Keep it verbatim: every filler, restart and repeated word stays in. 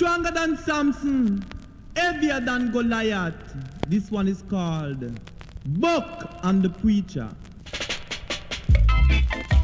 Stronger than Samson, heavier than Goliath. This one is called Buck and the Preacher.